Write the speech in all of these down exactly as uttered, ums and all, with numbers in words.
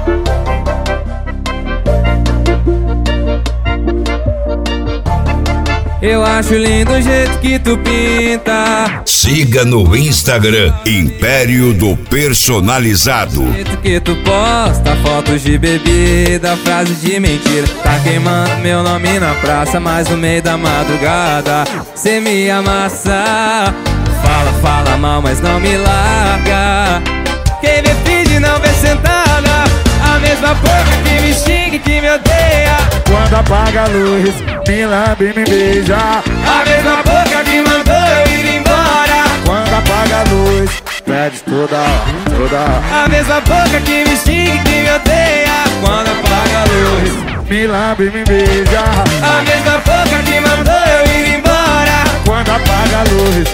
Eu acho lindo o jeito que tu pinta. Siga no Instagram Império do Personalizado. O jeito que tu posta fotos de bebida, frases de mentira. Tá queimando meu nome na praça, mas no meio da madrugada cê me amassa. Fala, fala mal, mas não me larga. Quem vê finge não vê sentada. A mesma boca que me xinga e que me odeia. Quando apaga a luz, me lambe e me beija. A mesma boca que mandou eu ir embora. Quando apaga a luz, pede toda hora, toda hora. A mesma boca que me xinga e que me odeia. Quando apaga a luz, me lambe e me beija. a mesma boca que mandou eu ir embora. Quando apaga a luz.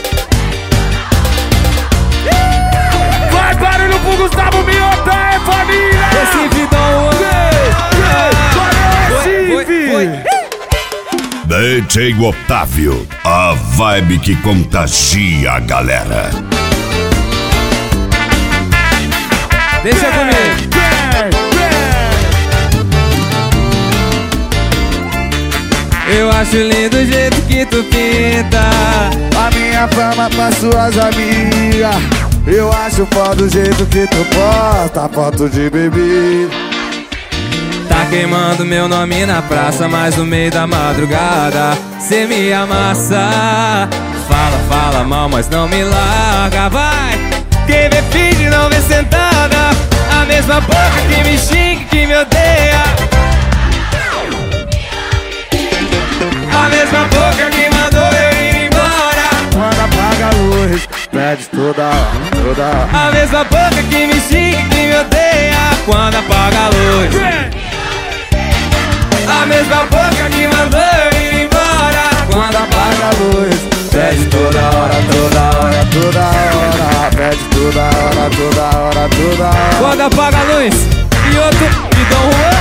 Vai barulho pro Gustavo Miotta, é família! Recife, Dom Recife! D J Otávio, a vibe que contagia a galera. Deixa comigo. Eu acho lindo o jeito que tu pinta. A minha fama pra suas amigas. Eu acho foda o jeito que tu posta foto de bebê. Tá queimando meu nome na praça, mas no meio da madrugada cê me amassa. Fala, fala mal, mas não me larga, vai. Quem vê finge não vê sentada. A mesma boca que me xinga e que me odeia. A mesma boca que mandou eu ir embora. Quando apaga a luz, pede toda hora, toda hora. A mesma boca que me xinga e que me odeia. Quando apaga a luz. A mesma boca que mandou eu ir embora. Quando apaga a luz, pede toda hora, toda hora, toda hora. Pede toda hora, toda hora, toda hora. Quando apaga a luz, e outro, e Dom Juan.